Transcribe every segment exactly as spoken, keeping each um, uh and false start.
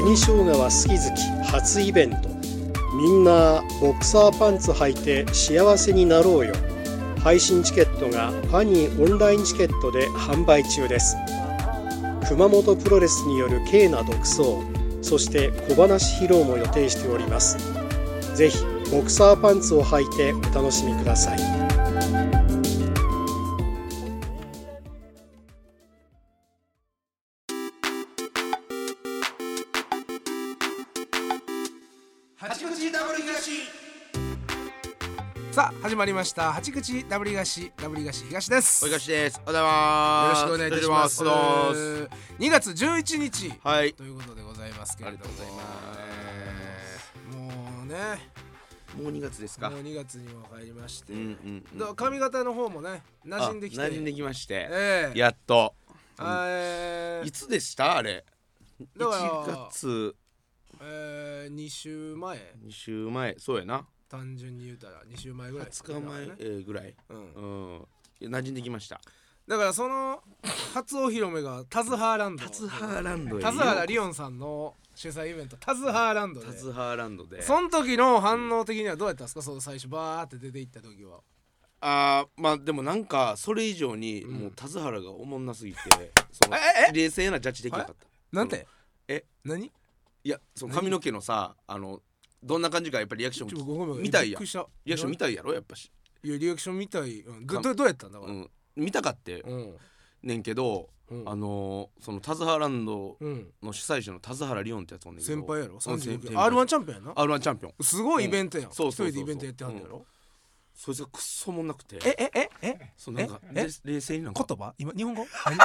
紅生姜は好き好き初イベント。みんなボクサーパンツ履いて幸せになろうよ。配信チケットがファニーオンラインチケットで販売中です。熊本プロレスによる軽な独走、そして小話披露も予定しております。ぜひボクサーパンツを履いてお楽しみください。 八口ダブル東。さあ始まりました八口ダブル東、ダブル東東です。 お東です。おはようございます。 よろしくお願いいたします。 お願いします。 にがつじゅういちにち、 はい、 ということでございますけれども、 ありがとうございます。 もうね、 もうにがつですか。 もうにがつにも入りまして、 うんうんうん、 だから髪型の方もね馴染んできて、 馴染んできまして、 えー、 やっと、 えー、 いつでしたあれ。 だからいちがつ、 えー、に週前に週前、そうやな。 単純に言うたらに週前ぐらい、 はつかまえ、えー、ぐらい、 うんうん、馴染んできました。 だからその初お披露目がタズハーランド、 タズハーランドへ、 田津原リオンさんの主催イベントタズハーランドで、 タズハーランドで、 その時の反応的にはどうやったんですか。その最初バーって出て行った時は。 あー、まあでもなんかそれ以上に、 うん、 もう田津原がおもんなすぎてそのええ冷静なジャッジできなかった。 なんてえ何。 いや、その髪の毛のさ、あのどんな感じかやっぱりリアクション見たいやん。リアクション見たいやろやっぱし。 いやリアクション見たい、うん、ど, ど, どうやったんだから、 うん、見たかって、うん、ねんけど、うん、あのー、そのタズハーランドの主催者の田津原リオンってやつおんねんけど、 先輩やろ。さんじゅうろくアールワンチャンピオンやな。 アールワン チャンピオン、 すごいイベントやん、うん、 そうそうそうそう、 一人でイベントやってはんねやろ、うん、 そいつがくっそもんなくて、 ええええそうなんか冷静になんか言葉今日本語何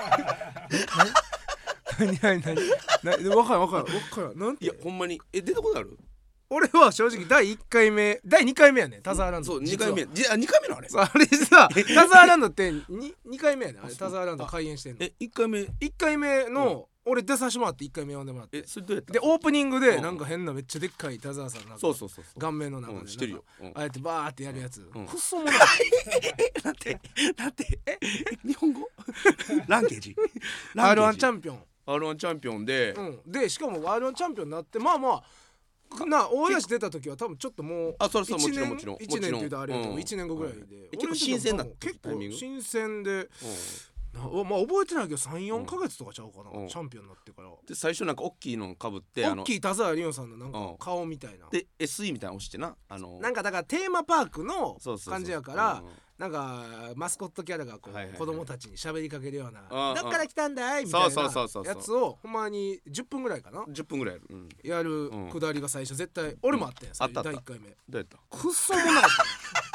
何何何何分からん分からん分からんなんて。 いやほんまにえ出たことある。 俺は正直だいいっかいめだいにかいめやねんタズハーランド。 そうにかいめ、じゃあにかいめのあれあれさタズハーランドって 2, にかいめやねん。あれタズハーランド開演してんの。 えいっかいめいっかいめの、うん、俺出させてもらっていっかいめ呼んでもらって、 えそれどうやったでオープニングでなんか変なめっちゃでっかい田沢さんなんかそうそうそうそう顔面の中で、うん、 してるよ、うん、 ああやってバーってやるやつ、 うん、 くっそもないえなんてなんてえ日本語ランゲージアールワン チャンピオンアールワン チャンピオンで、 うん、でしかも アールワン チャンピオンになってまあまあな大東出た時は多分ちょっともうあそれそうもちろんもちろんいちねんって言うとあれやと、うん、いちねんごぐらいで、 うん、結構新鮮だった結構新鮮で、うんなまあ覚えてないけど さん,よん ヶ月とかちゃうかな、うん、チャンピオンになってからで最初なんか大きいのかぶって大きい田沢リオンさんのなんか顔みたいな、うん、 で エスイー みたいなの押してなあのなんかだからテーマパークの感じやからなんかマスコットキャラがこう、はいはいはい、子供たちに喋りかけるようなどっから来たんだいみたいなやつをほんまにじゅっぷんぐらいかなじゅっぷんぐらいやる、うん、 やるくだりが最初絶対俺もあったんや、 うん、 だいいっかいめどうやったくっそもなかった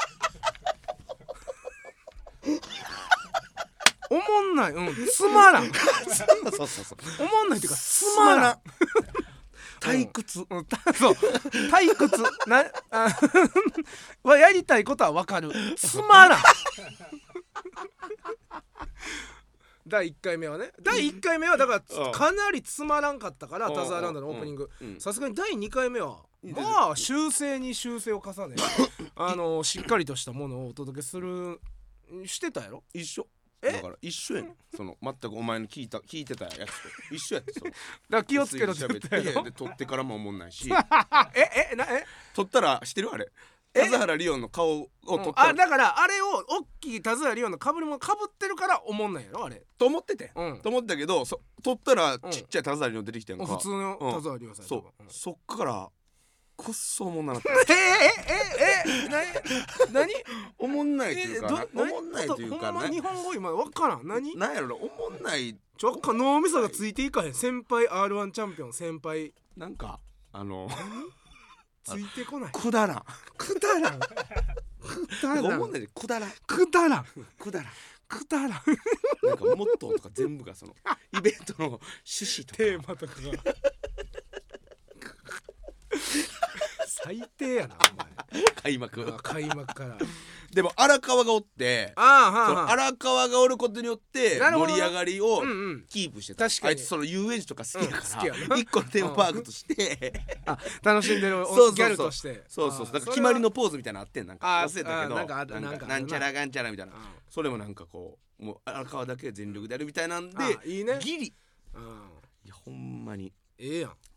おもんない、うん、つまらんそうそうそうおもんないっていうかつまらん退屈、 うんうん、そう退屈なあはやりたいことは分かるつまらんだいいっかいめはねだいいっかいめはだからかなりつまらんかったからタズハーランドのオープニングさすがにだいにかいめはまあ修正に修正を重ねあのしっかりとしたものをお届けするしてたやろ一緒だから一緒やねんその全くお前の聞いた聞いてたやつと一緒やってそのだから気をつけろって言ったやろで撮ってからも思んないしええなえ撮ったらしてるあれ田津原リオンの顔を撮ったら、 うん、あだからあれを大きい田津原リオンの被り物被ってるから思んないやろあれと思ってて、 うん、 と思ったけどそ撮ったらちっちゃい田津原リオン出てきてんか、 うん、普通の田津原リオンさん、 うん、そう、うん、そっからくっそおもんなかったえええええな何おもんないというかおもんないというかほんま日本語今分からん何なんやろなおもんないちょっか脳みそがついていかへん先輩 アールワン チャンピオン先輩なんかあのついてこないくだらんくだらんくだらんおもんないでくだらんくだらんくだらんくだらんなんかモットーとか全部がそのイベントの趣旨とかテーマとかが最低やなお前開幕開幕からでも荒川がおってあーはーはー荒川がおることによって盛り上がりをキープしてた、 うんうん、確かにあいつその遊園地とか好きやから、 うん、 一個のテーマパークとしてあ楽しんでるギャルとしてそうそうそうだから決まりのポーズみたいなのあってんなんか忘れたけどなんかなんかなんちゃらがんちゃらみたいな、うん、それもなんかこうもう荒川だけ全力でやるみたいなんでいいねギリ、 うん、 いやほんまにええやん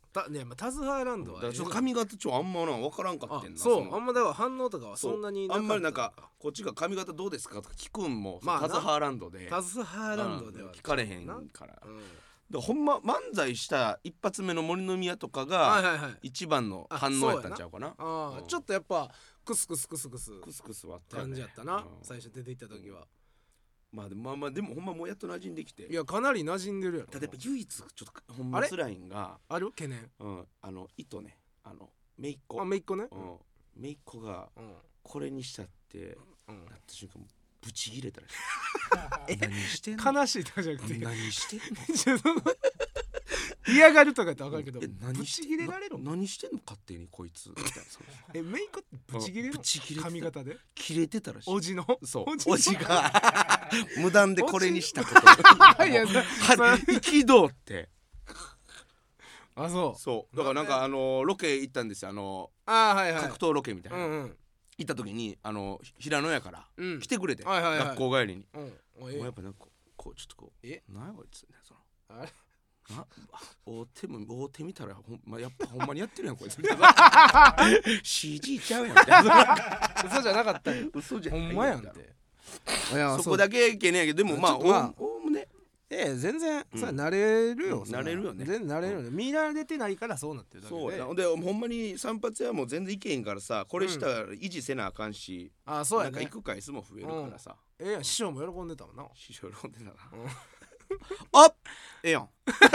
たね、まあ、タズハーランドは、 だから髪型ちょあんまな分からんかってんな。 そうあんまだから反応とかはそんなになかった。 あんまりなんかこっちが髪型どうですかとか聞くんも、まあ、タズハーランドでタズハーランドでは聞かれへんから、 うん、 だほんま漫才した一発目の森の宮とかが一番の反応やったんちゃうかな。 あ、はいはいはい、あ、うん、ちょっとやっぱクスクスクスクスクスクスはあったよね、 感じやったな、うん、最初出ていった時は、 うん、まあでもまあまあでもほんまもうやっと馴染んできて、 いやかなり馴染んでるやろ。 ただやっぱ唯一ちょっとほんま辛いんがある懸念、 うん、あの糸ね、あのめいっ子、 あめいっ子ね、 うん、めいっ子がこれにしたってなった瞬間ブチギレたらしい何してんの、 悲しいとかじゃなくて何してんの嫌がるとかって分かるけど、 ブチギレられるの、何してんの勝手にこいつみたいなえメイクってブチギレるの、髪型で切れてたらしい。 おじのそうおじが無断でこれにしたこといや憤ってあ、そうそうだからなんかあのロケ行ったんですよ、あのあ、はいはい、 格闘ロケみたいな、 うんうん、行った時にあの平野屋から来てくれて、 うん、はいはいはい、 学校帰りに、うん、 もうやっぱなんかこうちょっとこうえ何やこいつね、そのあれな大手も大手見たらほん、まあ、やっぱほんまにやってるやんこいつシージー ちゃうやんみたいな嘘じゃなかったよ嘘じゃないほんまやんってそこだけいけねえけどでもまあおおむねええ全然、うん、それ慣れるよ、 うん、慣れるよね、 全然慣れるよね、うん、見られてないからそうなってるだけで。 そうやでほんまに散髪屋も全然いけへんからさ、これしたら維持せなあかんし、 うん、あ、そうやね、 なんか行く回数も増えるからさ、 うん、ええやん、師匠も喜んでたもんな。 師匠喜んでたな、うん、あええやん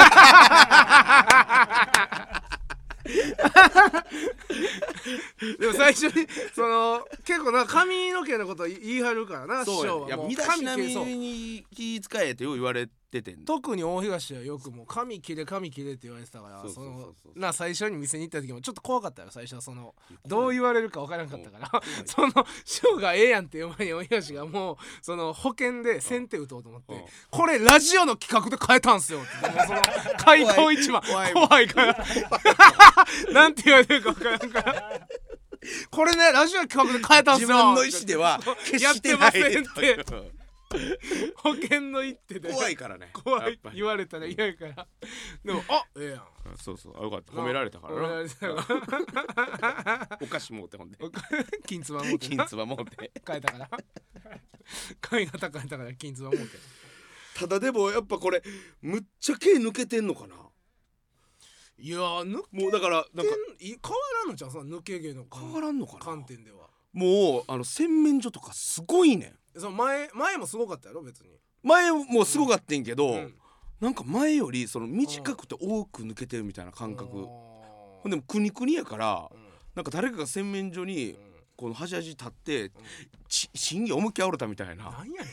でも最初にその結構な髪の毛のこと言い張るからな、師匠は。 いや身だしなみに気使えってよう言われててん、 特に大東はよくもう髪切れ髪切れって言われてたから、そのな最初に店に行った時もちょっと怖かったよ。最初はそのどう言われるか分からなかったからその師匠がええやんっていう前に大東がもうその保険で先手打とうと思ってこれラジオの企画で変えたんすよってもうその開口一番怖いからなんて言われてるか分からんからこれねラジオの企画で変えたんすよ、 自分の意思では決してないやってませんって保険の一手で怖いからね、 怖い言われたら嫌やからでもあええやん、 そうそうよかった褒められたからな、 褒められたからお菓子持ってほんで金つば持って金つば持って変えたから髪型変えたから金つば持って。 ただでもやっぱこれむっちゃ毛抜けてんのかな。 いやー抜けもうだからなんか変わらんのじゃん、その抜け毛の変わらんのかな観点では。 もうあの洗面所とかすごいねん。 その前前もすごかったやろ別に。 前もすごかったんけど、うん、なんか前よりその短くて多く抜けてるみたいな感覚。ほんでもくにくにやから、うん、なんか誰かが洗面所に、うん、この端々立って、うん、ち審議思いっきりあおれたみたいな。 なんやねん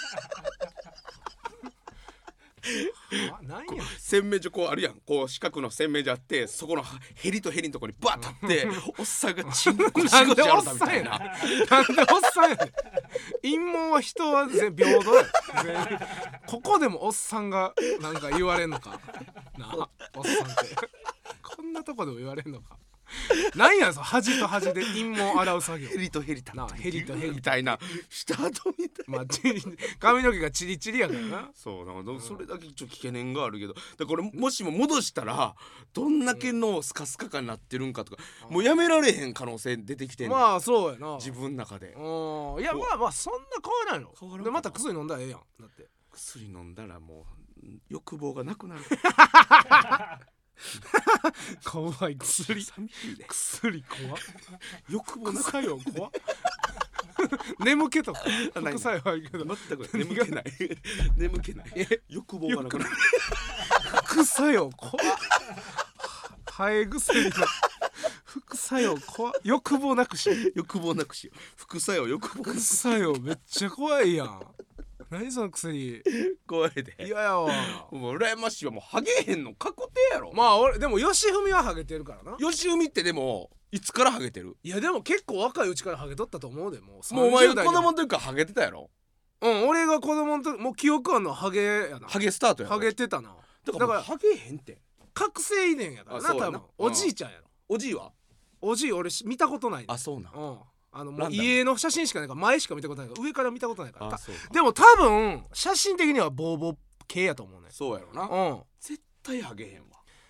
なんや洗面所こうあるやん、こう四角の洗面所あってそこのヘリとヘリのとこにバッ立っておっさんがチンコシゴシあろたみたいな。 なんでおっさんやねん陰謀は人は全平等や全ここでもおっさんがなんか言われんのかなあ、おっさんってこんなとこでも言われんのか。なんやその端と端で陰謀洗う作業。 ヘリとヘリ立ってヘリとヘリみたいなした後みたいな、 まあ、髪の毛がチリチリやからな。 そうなんかそれだけちょっと懸念があるけど、だこれもしも戻したらどんだけのスカスカ感になってるんかとか、うん、もうやめられへん可能性出てきてんの。 まあそうやな自分の中で。 いやまあまあそんな変わらないの。変わらんでまた薬飲んだらええやん。だって薬飲んだらもう欲望がなくなる怖い薬寂しいね。 薬怖っ欲望なく副作用怖っ眠気とか副作用あるけど全く眠気ない眠気ない欲望がなくなる副作用怖っハエ薬の副作用怖っ欲望なくし欲望なくし副作用欲望なくし副作用めっちゃ怖いやん。何その薬怖いで。 いややわもう羨ましいわ。もうハゲへんの確定やろ。 まあ俺でも吉文はハゲてるからな。 吉文ってでもいつからハゲてる。 いやでも結構若いうちからハゲとったと思うで。もうもうお前子供の時からハゲてたやろ。 うん俺が子供の時もう記憶あんのハゲやな。 ハゲスタートやろ。 ハゲてたな。 だから、だからハゲへんって覚醒遺伝やからな多分。おじいちゃんやろ。 おじいはおじい俺見たことない。 あそうなん。 うんあのもう家の写真しかないから前しか見たことないから上から見たことないから。 そうかでも多分写真的にはボーボー系やと思うね。 そうやろな。 うん絶対ハゲへんわ。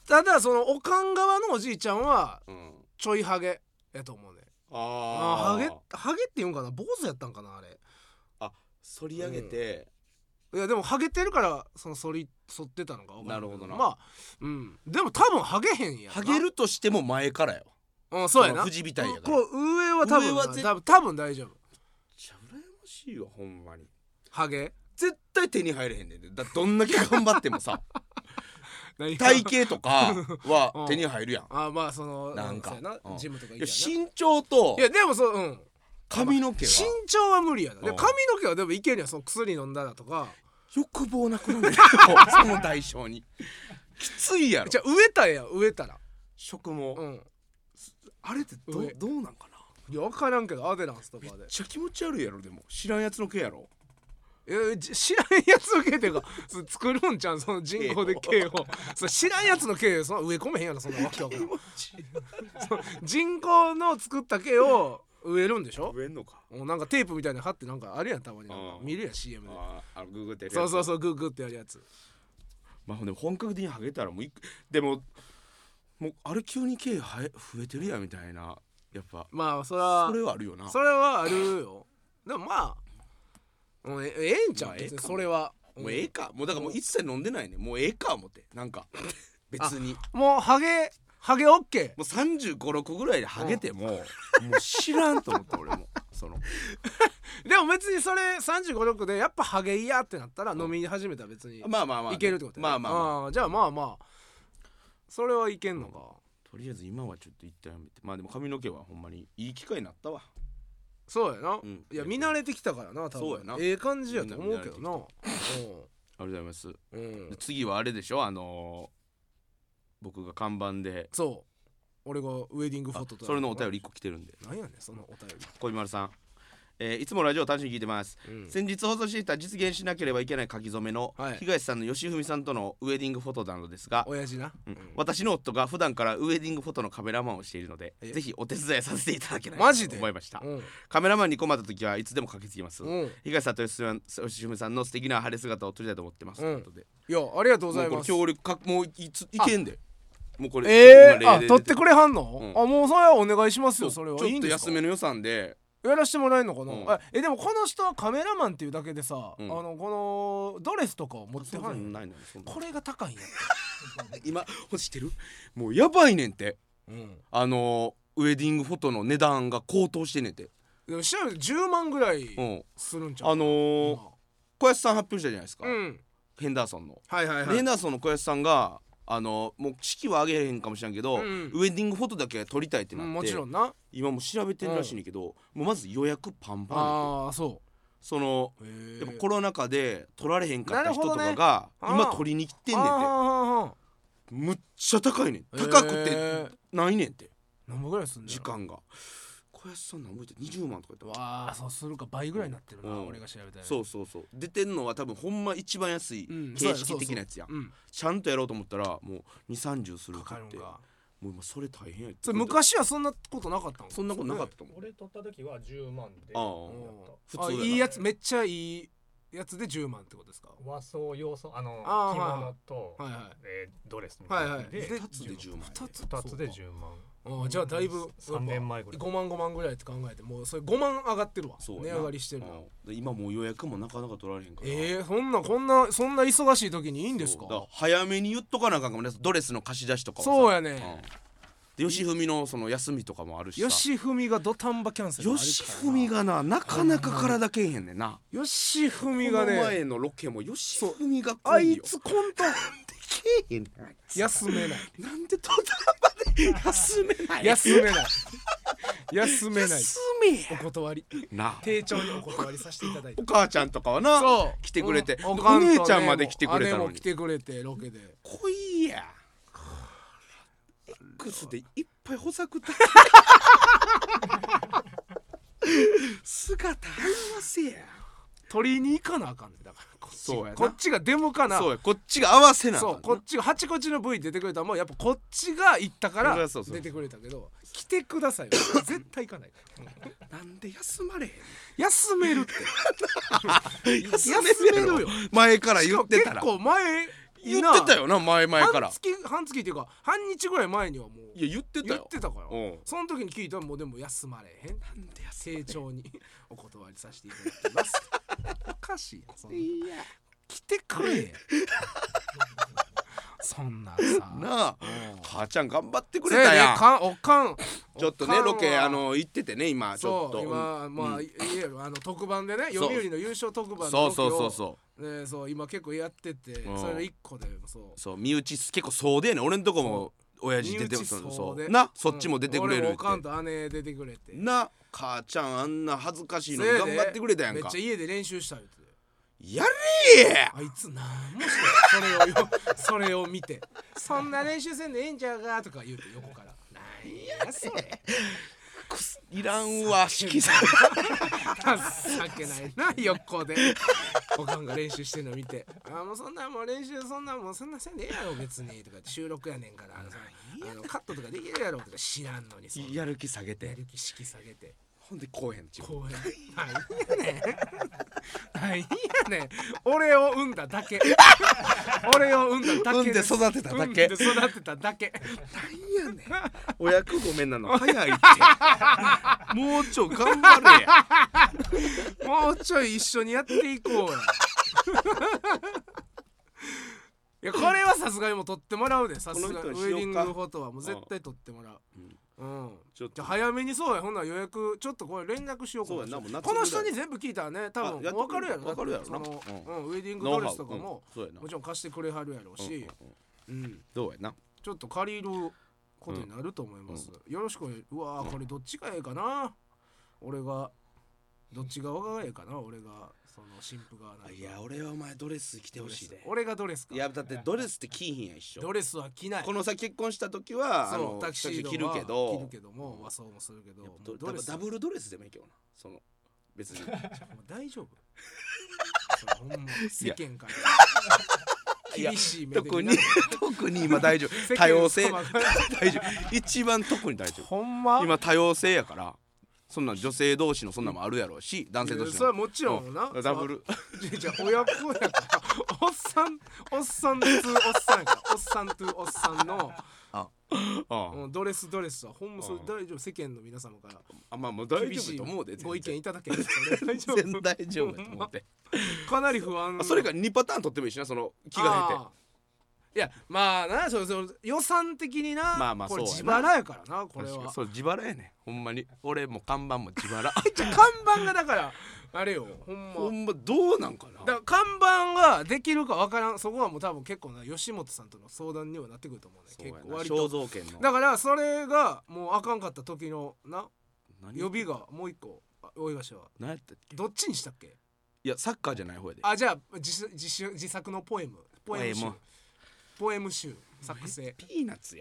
ただそのおかん側のおじいちゃんはうんちょいハゲやと思うね。ああハゲハゲって言うんかな、坊主やったんかなあれ。 反り上げて、 いやでもハゲてるからその反り反ってたのか分からんけなるほどなまあうんでも多分ハゲへんやんな。 ハゲるとしても前からよ。 うんそうやな。 藤みたいやからこう上は多分上は絶多分多分大丈夫。 めっちゃ羨ましいわほんまに。 ハゲ絶対手に入れへんねんで。だどんだけ頑張ってもさ何体型とかは手に入るやん。 あまあそのなんかそうやなうんジムとかいや行きゃ身長とないやでもそううん髪の毛は身長は無理やな。でうん髪の毛はでもいけるやん、その薬飲んだらとか。 欲望なくなるねその代償にきついやろ。 じゃあ植えたらやん植えたら食毛、 うんあれってど上どうなんかな。 いや分からんけどアデランスとかでめっちゃ気持ち悪いやろ。でも知らんやつの毛やろ。 えじ知らんやつの毛っていうかそ作るんちゃんその人工で毛をそ知らんやつの毛その植え込めへんやろそんなわけわからんそ人工の作った毛を植えるんでしょ。 植えんのか。 もうなんかテープみたいなの貼ってなんかあるやんたまになんかうん見るやん シーエム で。 ああのググってるやつ。 そうそうそうグーグーってやるやつ。 まあでも本格的にハゲたらもういくでももうあれ急に毛はえ増えてるやんみたいな。やっぱまあそれはそれはあるよな。 それはあるよ。でもまあもうえええんちゃう別にまあええかもそれはもうええか。もうだからもう一切飲んでないね。もうええか思ってなんか別にもうハゲハゲオッケー。 もうさんじゅうご、ろくぐらいでハゲても、もう知らんと思った俺もそのでも別にそれさんじゅうご、ろくでやっぱハゲ嫌ってなったら飲み始めたら別にまあまあまあ、 いけるってことやね。 まあまあまああーじゃあまあまあそれはいけんのか。 とりあえず今はちょっと一旦やめて。まあでも髪の毛はほんまにいい機会になったわ。 そうやな、 うんいや見慣れてきたからな多分。 そうやなええ感じやと思うけどな。 みんなありがとうございます。 うん、うんで、次はあれでしょ、あのー僕が看板でそう俺がウェディングフォトとそれのお便りいっこ来てるんで。 なんやねんそのお便り。 小丸さん、えーいつもラジオを楽しみに聞いてます、 うん先日放送していた実現しなければいけない書き初めの、 はい東さんの吉文さんとのウェディングフォトなのですが、 親父な、 うんうん私の夫が普段からウェディングフォトのカメラマンをしているので、 えぜひお手伝いさせていただけないマジでと思いました。 うんカメラマンに困った時はいつでも駆けつけます、 うん東さんと吉文さんの素敵な晴れ姿を撮りたいと思ってます、 うんということでいやありがとうございもうこます。 れ協力かもういついけんでもうこれえー、あ今例で撮ってくれはんの、 うんあもうそれはお願いしますよ。 そうそれはちょっといいんですか。 安めの予算でやらしてもらえるのかな、 うんええでもこの人はカメラマンっていうだけでさ、 うんあのこのドレスとかを持ってそんなんはんやん。 ないのよそんなこれが高いんや今欲してるもうやばいねんってうんあのー、ウェディングフォトの値段が高騰してんねんて。 でも調べてじゅうまんぐらいうんするんちゃうあのー、小安さん発表したじゃないですか、 うんヘンダーソンの、 はいはいはいヘンダーソンの小安さんがあのもう式は挙げれへんかもしれんけど、 うんウェディングフォトだけ撮りたいってなって、 うんもちろんな。 今もう調べてるらしいねんけど、もうまず予約パンパンやねんて。 ああそそのうへやっぱコロナ禍で撮られへんかった人とかなるがほどね今撮りに来てんねんて。 あむっちゃ高いねん。 へー高くてないねんて何本ぐらいすんねん時間が。小安さん何ぼ言ってにじゅうまんとか言ってた。 わあそうするか倍ぐらいになってるな、 うん俺が調べたやつ。 そうそうそう出てんのは多分ほんま一番安いうん形式的なやつやん、 そうやそうそうちゃんとやろうと思ったらもうにじゅう、さんじゅうするうん、 かってかかるんか。 もう今それ大変やってそれ昔はそんなことなかったんそんなことなかったと思う。 俺取った時はじゅうまんでああやっ普通やなあいいやつめっちゃいいやつでじゅうまんってことですか。 た和装洋装あのあー着物と、 はいはいえードレスみたいなので、 はいはいふたつでじゅうまんふたつふたつでじゅうまんああじゃあだいぶさんねんまえぐらいごまんごまんぐらいって考えてもうそれごまん上がってるわ。 そうやな値上がりしてるわ。 うんで今もう予約もなかなか取られへんからえー、そんなこんなそんな忙しい時にいいんですか。 そうだから早めに言っとかなあかんかもねドレスの貸し出しとかをさそうやねうんで吉文のその休みとかもあるしさ吉文が土壇場キャンセルあるからな。 吉文がななかなか体けえへんねんな。 吉文がこのね前のロケも吉文があい来いよつコントけえへんねん休めないなんで途端まで休めない休めない休めない休めお断りな丁重にお断りさせていただいてお母ちゃんとかはなそう来てくれておおかんとね姉ちゃんまで来てくれたのに姉も来てくれてロケで来いや X でいっぱい補作だ姿合わせや取りに行かなあかんねだからこっちそうやなこっちが出向かなそうやこっちが合わせなあかんなそうこっちがハチコチの V 出てくれたらもうやっぱこっちが行ったからそうそうそう出てくれたけど来てくださいよ絶対行かないなんで休まれへん休めるって休休めるよ前から言ってたら結構前言ってたよな前々から。 半月半月っていうか半日ぐらい前にはもういや言ってたよ。 言ってたからうんその時に聞いたらもうでも休まれへんなんで丁重にお断りさせていただきますおかしいなそんないや来てくれそんなんさなあうん母ちゃん頑張ってくそれでれたやん。 かんおかんちょっとねロケあの行っててね今ちょっとそう今まあうんいいやろあの特番でねそう読売の優勝特番のそうロケをそうそうそうねそう今結構やっててうんそれの一個でそうそう身内結構そうでね俺んとこも親父出て身内そうそうでそうなそっちも出てくれるって俺もおかんと姉出てくれてな母ちゃんあんな恥ずかしいのにせいで頑張ってくれたやんかめっちゃ家で練習した言うてやれあいつなんもしてそれをよそれを見てそんな練習せんでええんちゃうかとか言うて横からなんやそれいらんわ色彩情けないな横でおかんが練習してんの見てあもうそんなんもう練習そんなんもうそんなせんでええやろ別にとかって収録やねんからあのさあのカットとかできるやろとか知らんのにそんなやる気下げやてる気式下げてほんでこうへんちこうやなんやねんなんやねん俺を産んだだけ俺を産んだだけ産んで育てただけ産んで育てただけなんやねんお役ごめんなの早いってもうちょ頑張れやもうちょい一緒にやっていこうやいやこれはさすがにもう撮ってもらうでさすがウこの人にしェデようかィングフォトはもう絶対撮ってもらううんちょっとじゃあ早めにそうやほんなら予約ちょっとこれ連絡しようかそうやなもう夏この人に全部聞いたらね多分あやって分かるやろ分かるやろなそのううんウェディングドレスとかノウハウもうんそうやなもちろん貸してくれはるやろうしうんうんうんどうやなちょっと借りることになると思いますよろしくお願いうわーこれどっちがええかな俺がどっち側がええかな俺がその新婦側なのかいや俺はお前ドレス着てほしいで俺がドレスかいやだってドレスって着いひんやん一緒ドレスは着ないこのさ結婚した時はあそうのタキシードは着るけど着るけども和装もするけどやっぱもうドレスダブルドレスでもいいけどなその別にもう大丈夫それほんま世間から厳しい目で特に特に今大丈夫多様性大丈夫一番特に大丈夫ほんま今多様性やからそんなん女性同士のそんなんもあるやろうし男性同士のそれはもちろんなダブルじゃあ親子やからおっさんおっさんとおっさんやからおっさんとおっさんのあうんドレスドレスはほんまそれ大丈夫世間の皆様からあまあもう大厳しい丈夫と思うでご意見全いただけるそれ大丈然夫大丈夫だと思ってかなり不安あそれがにパターン取ってもいいしなその気が減ってあーいやまあなそうそう予算的になまあまあこれそうやな自腹やからなこれはそう自腹やねんほんまに俺も看板も自腹じゃあ看板がだからあれよほんまほんまどうなんかなだから看板ができるかわからんそこはもう多分結構な吉本さんとの相談にはなってくると思うねそうや結構な割と肖像権のだからそれがもうあかんかった時のな何予備がもう一個あ大東は何やったっけどっちにしたっけいやサッカーじゃない方やであじゃあ自自主自作のポエムポエム集ポエムポエム集作成ピーナッツや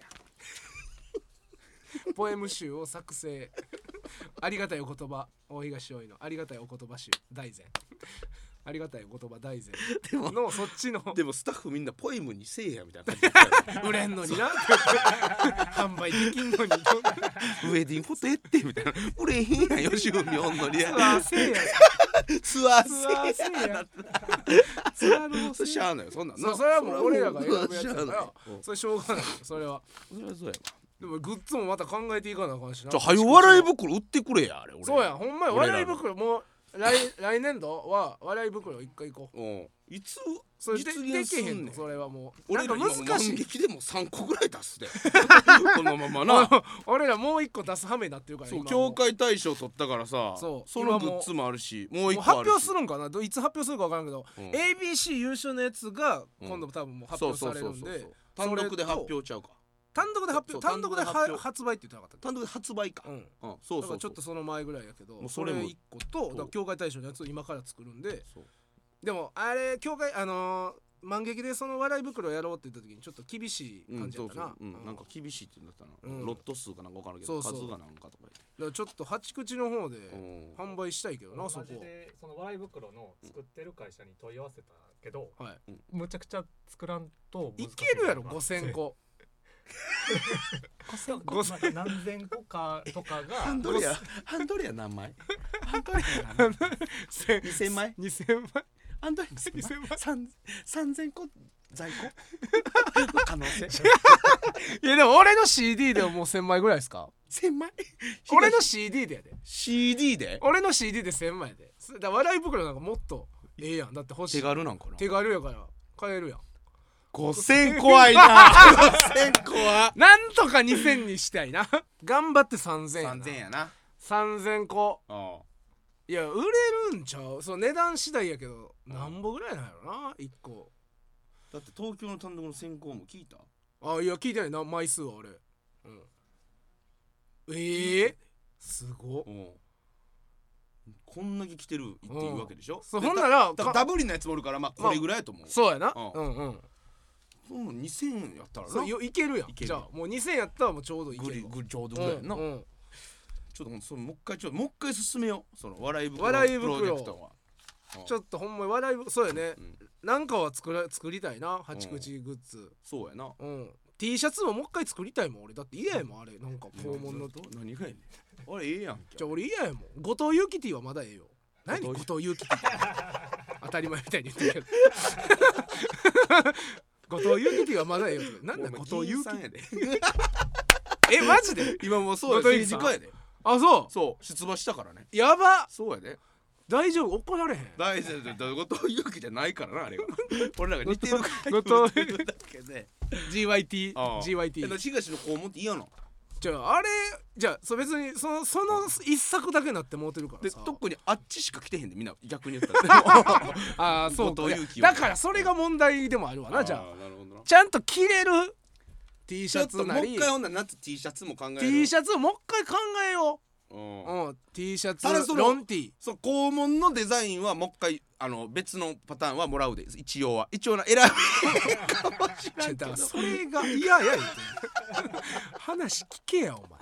ポエム集を作成ありがたいお言葉大東葵のありがたいお言葉集大善ありがたいお言葉大善でものそっちのでもスタッフみんなポエムにせえやみたいな感じだったよ売れんのにな販売できんのにウェディングフォトやってみたいな売れへんやん吉文おんのにツアーせえやツアーツアーせせえやツアーのせえしゃあないよそんなんなそうそれはもう俺らが選ぶやつしゃあないだからそれしょうがないよそれはそれはそうやわでもグッズもまた考えていかなあかんしなじゃあはよ笑い袋売ってくれやあれ俺そうやほんまや俺らの笑い袋もう来来年度は笑い袋一回行こううんいつそれで実できへん現すんねんのそれはもうなん俺から難しい今万劇でもさんこぐらい出すでこのままな俺らもう一個出す羽目になってるからそう今も協会大賞取ったからさそうそのグッズもあるしもう一もう個あるし発表するんかなどいつ発表するか分からんけど、 うんエービーシー 優勝のやつが今度多分もう発表されるんでそうそうそうそう単独で発表ちゃうか単独で発そう表単独で単独で発表発売って言ってなかった単独で発売かうんうんそうそうそうだからちょっとその前ぐらいやけどもうそれもそれ一個とだから協会大賞のやつを今から作るんでそうでもあれ協会あのー満劇でその笑い袋やろうって言った時にちょっと厳しい感じやったな、 うんそうそううんうんなんか厳しいって言うんだったな、 うんロット数かなんか分からんけどそうそう数がなんかとかだからちょっと八口の方で言って販売したいけどなそこマジでその笑い袋の作ってる会社に問い合わせたけど、 はいむちゃくちゃ作らんと難しいいけるやろごせんこごせんこごせんまあ何千個かとかがハンドリアハンドリア何枚ハンドリアなにせんまいにせんまいあんたににせんまいさんぜんこ在庫の可能性いやでも俺の シーディー でももうせんまいぐらいですか。 せんまい俺の シーディー でやで。 シーディー で俺の シーディー でせんまいやで。だから笑い袋なんかもっとええやん。だって欲しい。 手軽なんかな。 手軽やから買えるやん。 ごせん怖いなごせん怖なんとかにせんにしたいな頑張ってさんぜんやな。 さんぜんやな。 さんぜんこ。 ああいや売れるんちゃう。そう値段次第やけどなんぼぐらいなんやろな。いっこだって東京の単独の選考も聞いた。 あいや聞いてないな枚数は俺、うん、ええー、すごっ。 こんだけ来てるっていうわけでしょ。 そうほんならだダブリのやつもおるからまあこれぐらいやと思う、まあ、 そうやな。 ううんうんそんなにせんやったらなそうよいけるやん。 いけるじゃあもうにせんやったらもうちょうどいけるわ。 グリグリちょうどぐらいやな、 うんうん、 ちょっとそのもう一回ちょっともう一回進めようその笑い袋笑い袋プロジェクトは。 ちょっとほんまに笑いそうやね、 うん、 なんかは作ら作りたいな。八口グッズ。 そうやな。 うん T シャツももう一回作りたいもん俺。だって嫌やもんあれ。なんか肛門の何がやねんあれええやん。 じゃあ俺嫌やもん。後藤ユキティはまだええよ。何後藤ユキティ当たり前みたいに言ってるけど後藤ユキティはまだええよ。なんだ後藤ユキティえマジで今もうそうや政治家やで。 あそうそう出馬したからね。 やばそうやで。 大丈夫怒られへん。 大丈夫後藤祐樹じゃないからなあれが俺らが似てるから後藤だけでジーワイティー ジーワイティー東の肛門って嫌なの。 じゃああれじゃあそ別にそのその一作だけなって思ってるからでさ。 特にあっちしか来てへんでみんな逆に言ったらああそうか。 後藤祐樹だからそれが問題でもあるわな。じゃあなるほどな。 ちゃんと着れる T シちょっともうャツなり一回ほんなら夏 T シャツも考える。 T シャツをもう一回考えようう。うん T シャただそのツロン T そう肛門のデザインはもう一回あの別のパターンはもらうで一応は一応な選びかもしれんけどだからそれが嫌や言うてん話聞けやお前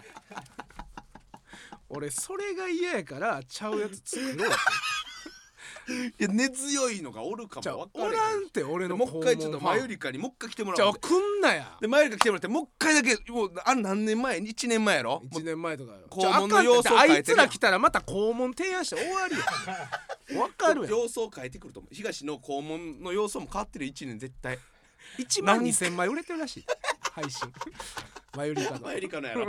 俺それが嫌やからちゃうやつ作ろうっていや根強いのがおるかじゃあも分かれへん。 おらんって俺のもう一回ちょっとマユリリカにもう一回来てもらじゃあおう。 来んなやでマユリカ来てもらってもう一回だけもうあれ何年前いちねんまえやろ。 いちねんまえとかよ。 肛門の様子をじゃああ変えてるやんいつら来たらまた肛門提案して終わりやわかるやん。 様子を変えてくると思う。東の肛門の様子も変わってるいちねん絶対。 いちまんにせんまい売れてるらしい配信マユリカのマユリカのやろ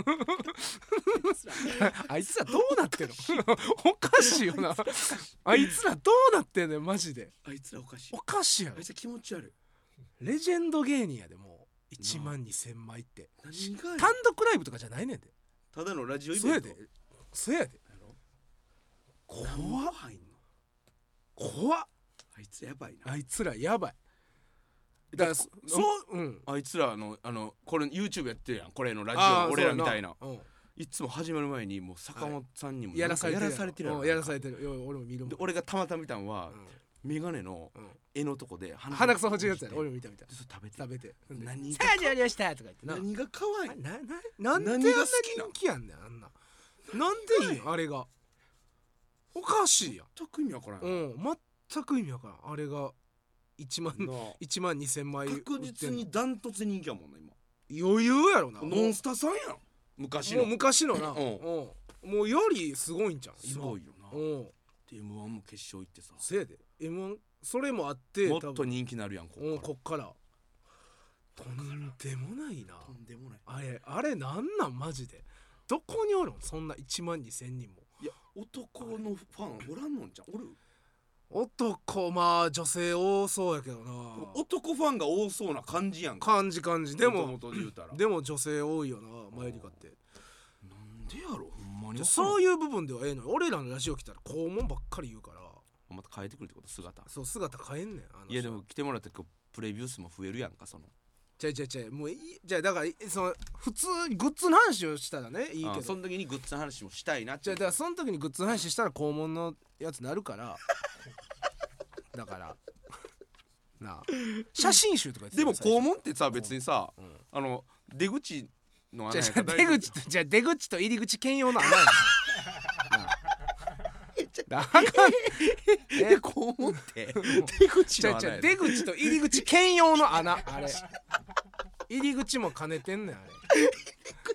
あいつらどうなってんのおかしいよなあいつらどうなってんのよマジで。 あいつらおかしい。 おかしいやろあいつら気持ち悪い。 レジェンド芸人やでもういちまんにせんまいって何がや単独ライブとかじゃないねんで。 ただのラジオイそやベントでそやで怖っ入んの。 怖っあいつやばいな。 あいつらやばい。だからそそううんあいつらのあのこれ YouTube やってるやんこれのラジあーオ俺らみたいなそうやいつも始まる前にもう坂本さんにもうんやらされてるやらされてるやんうんやらされてるよ俺も見るもんで俺がたまたま見たんはうんメガネのうん絵のとこで鼻くそほじるやつやろ俺も見た見たでそれ食べて食べて何がさあじゃありましたとか言ってな何が可愛いなななんであんな何が好きな人気やんねんあんななんでいいんあれがおかしいやん。 全く意味わからんうん全く意味わからんあれがいちまんないちまんにせんまい売ってんの確実にダントツ人気やもんな今余裕やろな。 ノンスタさんやん昔のもう昔のなうんうんもうよりすごいんじゃんすごいよなうんで エムワン も決勝行ってさせやで エムワン それもあってもっ多分と人気なるやんこうんっからこっからとんでもないな。 とんでもないあれあれなんなんマジでどこにおるんそんないちまんにせんにんも。 いや男のファンおらんのんじゃんおる男まあ女性多そうやけどな。 男ファンが多そうな感じやんか感じ感じでも元々で言うたらでも女性多いよなマユリカって。 なんでやろほんまにそういう部分ではええのよ。俺らのラジオ来たら肛門ばっかり言うからまた変えてくるってこと姿そう姿変えんねんあの人。 いやでも来てもらってこうプレビュー数も増えるやんかそのちゃいちゃいちゃいもういいじゃあだからその普通グッズの話をしたらねいいけどあその時にグッズの話もしたいなってじゃあだからその時にグッズの話したら肛門のやつなるからだからなあ写真集とか言ってでも最初肛門ってさ別にさうんあの出口の穴じゃあやからじゃあ出口とじゃあ出口と入り口兼用の穴やねんなあだからえ肛門って出口じゃあの穴やでじゃあ出口と入り口兼用の穴あれ入り口も兼ねてんねんあれ出口か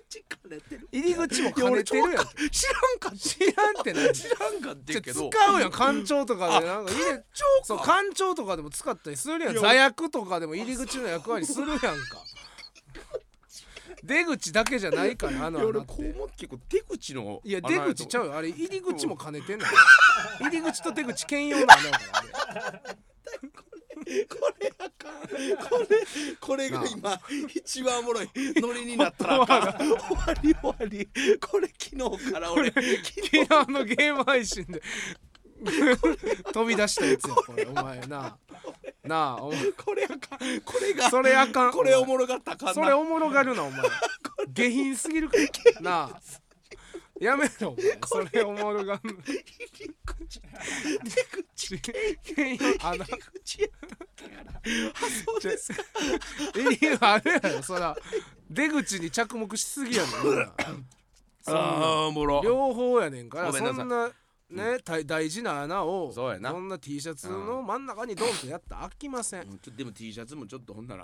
入り口も兼ねてるやん。 知らんか知らんってない。 知らんかってんけど使うやん館長とかでなんか入れ館長かそう館長とかでも使ったりするやん。座役とかでも入り口の役割するやんか。出口だけじゃないからあの穴って。 こう思って結構出口のいや出口ちゃうよあれ入り口も兼ねてんのよ。入り口と出口兼用なのよあれ。 これあかんこれこれが今一番おもろいノリになったらあかん終わり終わりこれ昨日から俺昨日のゲーム配信で飛び出したやつやこれお前ななあお前これあかんこれがそれあかんこれおもろがったらあかんなそれおもろがるなお前下品すぎるからなあやめろお前それおもろがんの出口あの口やあそうですかいいよあれやろそら出口に着目しすぎやねんあーおもろ両方やねんからごめんなさいそんなね、大大事な穴をそうやなそんな T シャツの真ん中にドンとやったら飽きません、 うんちょでも T シャツもちょっとほんなら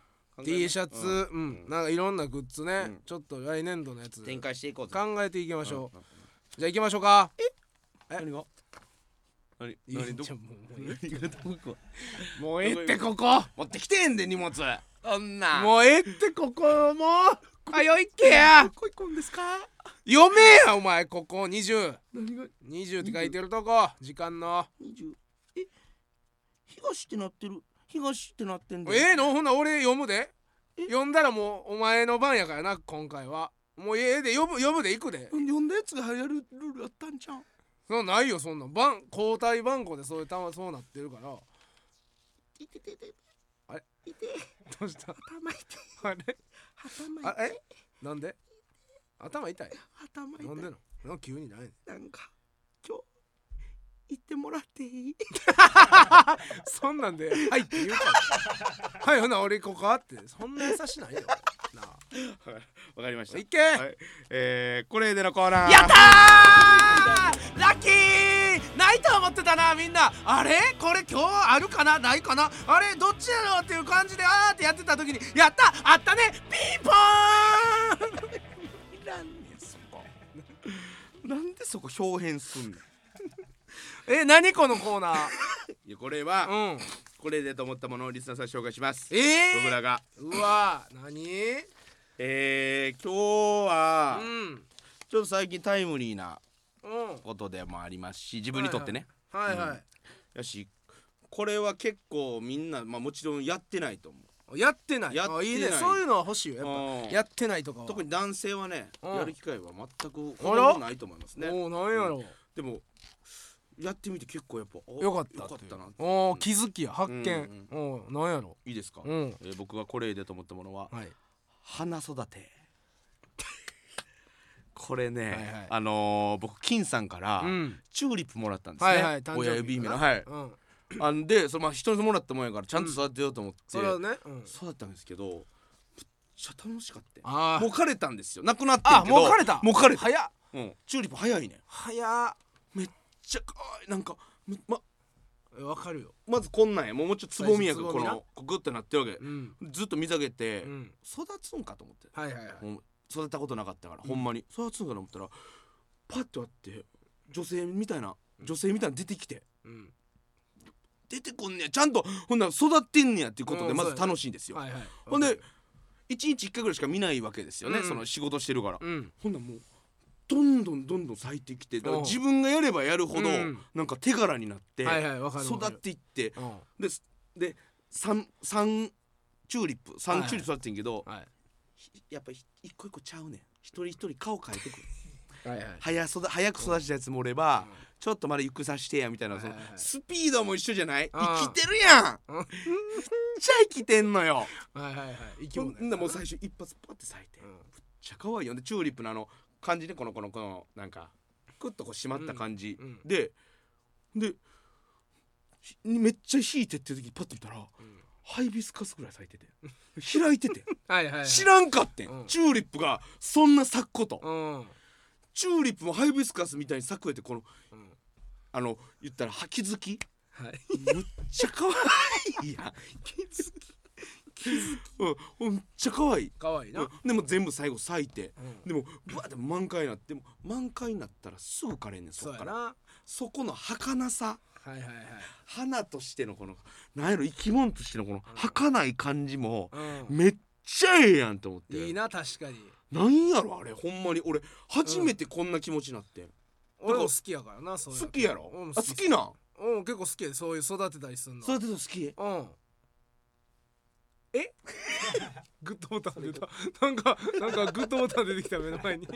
T シャツ、うんうんなんかいろんなグッズね、 うんちょっと来年度のやつ展開していこうぜ考えていきましょう、 うんじゃあ行きましょうかえ何が何いや何どちょもうもう何がどこもうええってここ持ってきてんで荷物そんなもうええってここもうはよ行けやこいこんですか読めやお前ここにじゅう何がにじゅうって書いてるとこ時間のにじゅうえ東ってなってる東ってなってんだええのほんなら俺読むで読んだらもうお前の番やからな今回はもうええで読む読むで行くで読んだやつが流行るルールあったんじゃんそんなんないよそんなん番交代番号でそういうたまそうなってるからいてててあれいてどうした頭痛いあれ頭あえなんで頭痛い頭痛いなんでのなんか急にないなんか今日行ってもらっていいそんなんで「はい」って言うからはいほな俺行こうかってそんな優しないよなあわかりましたいっけ、 はいえー、これでのコーナーやったーラッキーないと思ってたなみんなあれこれ今日あるかなないかなあれどっちやろうっていう感じであーってやってた時にやったあったねピンポーンいらんねんそこなんでそこ表現すんのえ何このコーナーいやこれは、 うんこれでと思ったものをリスナーさん紹介しますえー、 僕らがうわ何えー、今日は、 うんちょっと最近タイムリーなうんことでもありますし自分にとってね、 はいはい、 やしこれは結構みんな、まあ、もちろんやってないと思うやってないやってないあいいねそういうのは欲しいよやっうんぱやってないとかは特に男性はね、 うんやる機会は全くあらほとんどないと思いますね。 おおなんやろでもやってみて結構やっぱおよかったよかったな。 おお気づきや発見うんおおなんやろいいですか、 うんえー僕がこれでと思ったものは、 はい花育てこれね、 はいはいあのー、僕金さんからうんチューリップもらったんですね、 はいはい誕生日親指目のはいうんあんでそのまあ人にもらったもんやからちゃんと育てようと思って、 それはねうん育ったんですけどめっちゃ楽しかったよあもう枯れたんですよなくなってんあけどもう枯れたもう枯れた、 早っうん、チューリップ早いね早っめっちゃ可愛いなんかまえわかるよまずこんなんやもうもうちょっとつぼみやがこ最初つぼみなのこうグッとなってるわけ、 うんずっと水あげて、 うん育つんかと思って、 はいはいはいほん育てたことなかったから、ほんまに育つんかと思ったらパッとあって女性みたいな女性みたいなの出てきてうん出てこんねやちゃんとほんなら育ってんねやっていうことでまずうんそうやね楽しいんですよ、 はいはいほんでいちにちいっかいぐらいしか見ないわけですよね、 うんその仕事してるから、 うんほんならもうどんどんどんどん咲いてきてだからうん自分がやればやるほど、 うんなんか手柄になって、 はいはいわかるわかる育っていってうんでで三三チューリップ三はいチューリップ育ってんけど、 はいやっぱり一個一個ちゃうねん一人一人顔変えてくるはいはい早育早く育てたやつもおれば、 うんちょっとまだゆっくりさしてやみたいな、そのはいはいはいスピードも一緒じゃない、 うん生きてるやんうんめっちゃ生きてんのよはいはいはい生きほ物んでもう最初一発パッて咲いて、 うんめっちゃ可愛いよでチューリップのあの感じでこのこのこのなんかクッとこう締まった感じ、 うんうんででひめっちゃ引いてっていう時にパッと見たら、 んハイビスカスぐらい咲いてて開いててはいはいはい知らんかってん、 うんチューリップがそんな咲くこと、 うんチューリップもハイビスカスみたいに咲くやってこのうんあの言ったらは気づきはいむっちゃ可愛いやん気づきうんめっちゃ可愛いかわいいな、 うんでも全部最後咲いて、 うんでもブワーって満開になっても満開になったらすぐ枯れんねんそっからそうやな、 そこの儚さはいはいはい、 花としてのこのなんやろ生き物としてのこの儚い感じもうめっちゃええやんと思ってん、いいな確かに。 なんやろあれほんまに俺初めてこんな気持ちになってん、 俺も好きやからな、そういうの好きやろ、 うん、 あ好きなんうん結構好きや、そういう育てたりすんの。 そうやって好きうんえグッドボタン出た、なんかなんかグッドボタン出てきた目の前に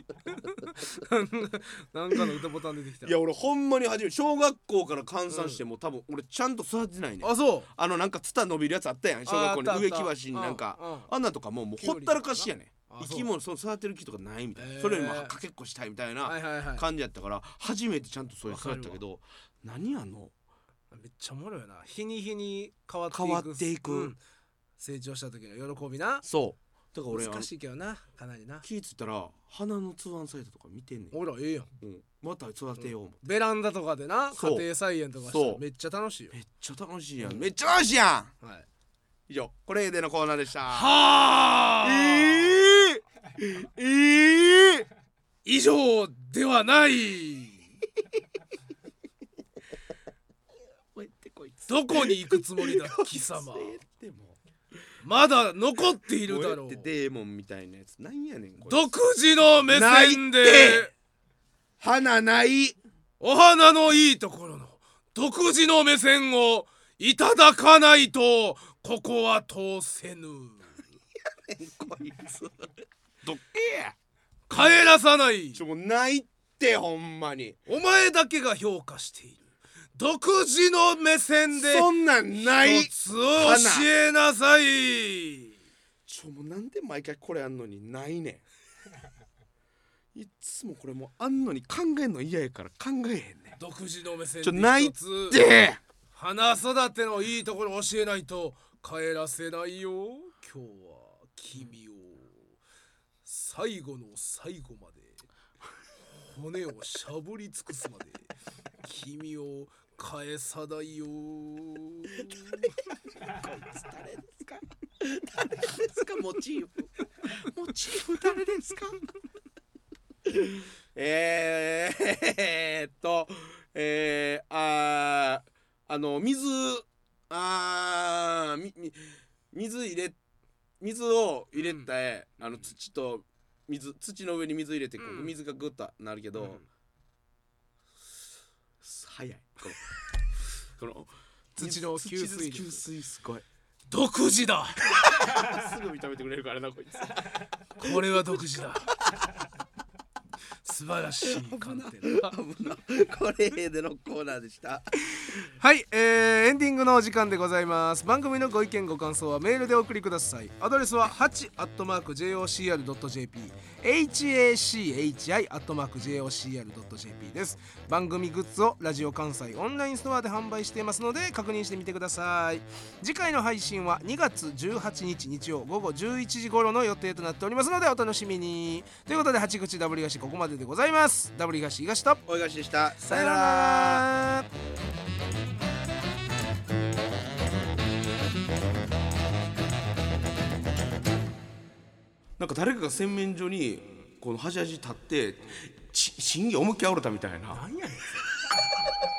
なんかのグッドボタン出てきた。 いや俺ほんまに初め小学校から換算しても、多分俺ちゃんと育ててないねん。 あそうあのなんかツタ伸びるやつあったやん小学校にああった植木鉢になんかうんうんあんなんとかもうもうほったらかしやねん。 あ生き物そう育てる気とかないみたいな、 へーそれよりもかけっこしたいみたいはいなはいはい、 感じやったから初めてちゃんとそういう育ったけど何あのめっちゃおもろいよな、日に日に変わっていく変わっていくうん成長した時の喜びな。 そうだから俺難しいけどな、かなりな。 気ぃついたら花のツアンサイトとか見てんねん、 俺らええやん、 うん、また育てよう思って、 ベランダとかでなそう家庭菜園とかしたそうらめっちゃ楽しいよ。 めっちゃ楽しいやん、 うんめっちゃ楽しいやん。 はい、 以上これでのコーナーでした。 はあ、 えー、えー、 以上ではないどこに行くつもりだ貴様、 でもまだ残っているだろう。 こうやってデーモンみたいなやつなんやねんこれ。 独自の目線ないっでて花ないお花のいいところの独自の目線をいただかないとここは通せぬ。 こいつどっけや帰らさない。 ちょもうないってほんまにお前だけが評価している独自の目線でそんなんない。 一つ教えなさい。 ちょもうなんで毎回これあんのにないねんいつもこれもうあんのに考えんの嫌やから考えへんねん。 独自の目線ちょないっで一つで花育てのいいところ教えないと帰らせないよ。今日は君を最後の最後まで骨をしゃぶり尽くすまで君を返さないよ。 こいつ誰ですか誰ですかモチーフモチーフ誰ですかえー、えーっとえー、あーあの水あーみみ水入れ水を入れた、うん、あの土と水土の上に水入れてこう、うん、水がグッとなるけど、うん、早いこのこの土の吸水吸水すごい独自だすぐ認めてくれるからなこいつこれは独自だ素晴らしい観点だこれでのコーナーでしたはい、えー、エンディングのお時間でございます。番組のご意見ご感想はメールでお送りください。アドレスは はち アットマーク ジェイオーシーアール ドット ジェーピー エイチ エー シー エイチ アイ アットマーク ジェイオーシーアール ドット ジェーピー です。番組グッズをラジオ関西オンラインストアで販売していますので確認してみてください。次回の配信はにがつじゅうはちにち日曜午後じゅういちじ頃の予定となっておりますのでお楽しみに。ということで八口ダブリガシここまででございます。ダブリガシ東とおいがしでした。 さよなら。 なんか誰かが洗面所にこの端々立って審議思いっきりあおれたみたいな。 何やねん